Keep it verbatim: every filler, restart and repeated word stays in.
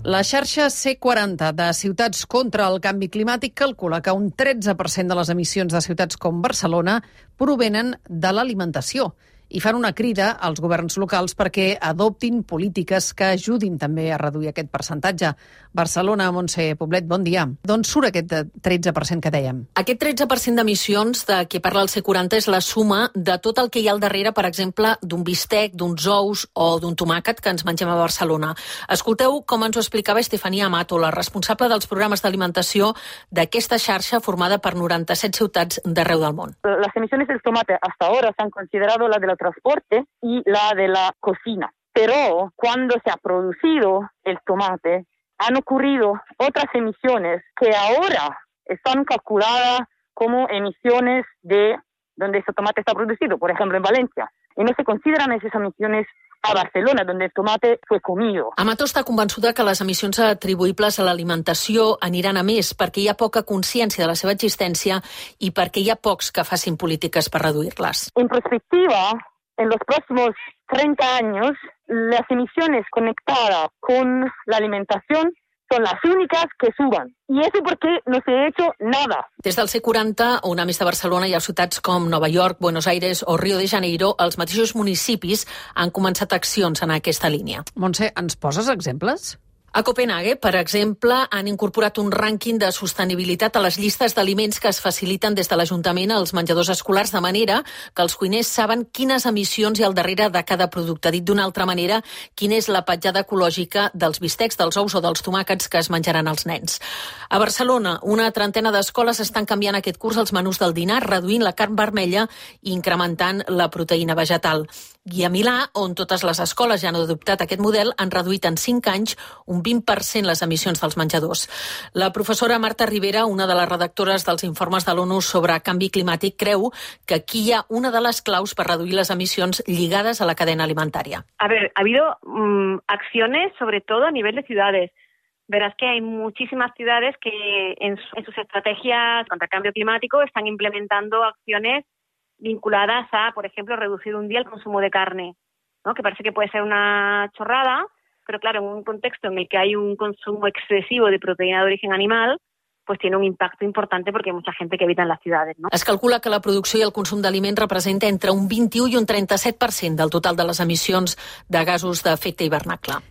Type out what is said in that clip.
La xarxa C quaranta de Ciutats contra el Canvi Climàtic calcula que un tretze per cent de les emissions de ciutats com Barcelona provenen de l'alimentació i fan una crida als governs locals perquè adoptin polítiques que ajudin també a reduir aquest percentatge. Barcelona, Montse Poblet, bon dia. D'on surt aquest tretze per cent que dèiem? Aquest tretze per cent d'emissions de què parla el C quaranta és la suma de tot el que hi ha al darrere, per exemple, d'un bistec, d'uns ous o d'un tomàquet que ens mengem a Barcelona. Escolteu com ens ho explicava Estefania Amato, la responsable dels programes d'alimentació d'aquesta xarxa formada per noranta-set ciutats d'arreu del món. Las emisiones del tomate hasta ahora se han considerado la del transporte y la de la cocina. Pero cuando se ha producido el tomate, han ocurrido otras emisiones que ahora están calculadas como emisiones de donde ese tomate está producido, por ejemplo en Valencia. Y no se consideran esas emisiones a Barcelona, donde el tomate fue comido. Amato està convençuda que les emissions atribuïbles a l'alimentació aniran a més perquè hi ha poca consciència de la seva existència i perquè hi ha pocs que facin polítiques per reduir-les. En perspectiva, en los próximos treinta años, las emisiones conectadas con la alimentación son las únicas que suban. Y eso porque no se ha hecho nada. Des del C quaranta, on a més de Barcelona hi ha ciutats com Nova York, Buenos Aires o Rio de Janeiro, els mateixos municipis han començat accions en aquesta línia. Montse, ens poses exemples? A Copenhague, per exemple, han incorporat un rànquing de sostenibilitat a les llistes d'aliments que es faciliten des de l'Ajuntament als menjadors escolars, de manera que els cuiners saben quines emissions hi ha al darrere de cada producte. Dit d'una altra manera, quina és la petjada ecològica dels bistecs, dels ous o dels tomàquets que es menjaran els nens. A Barcelona, una trentena d'escoles estan canviant aquest curs els menús del dinar, reduint la carn vermella i incrementant la proteïna vegetal. I a Milà, on totes les escoles ja han adoptat aquest model, han reduït en cinc anys un vint per cent les emissions dels menjadors. La professora Marta Rivera, una de les redactores dels informes de l'ONU sobre canvi climàtic, creu que aquí hi ha una de les claus per reduir les emissions lligades a la cadena alimentària. A ver, ha habido um, acciones, sobre todo a nivel de ciudades. Verás que hay muchísimas ciudades que en, su, en sus estrategias contra el cambio climático están implementando acciones vinculadas a, por ejemplo, reducir un día el consumo de carne, ¿no? Que parece que puede ser una chorrada, pero claro, en un contexto en el que hay un consumo excesivo de proteína de origen animal, pues tiene un impacto importante porque hay mucha gente que habita en las ciudades, ¿no? Es calcula que la producció i el consum d'aliments representa entre un vint-i-u i un trenta-set per cent del total de les emissions de gasos d'efecte hivernacle.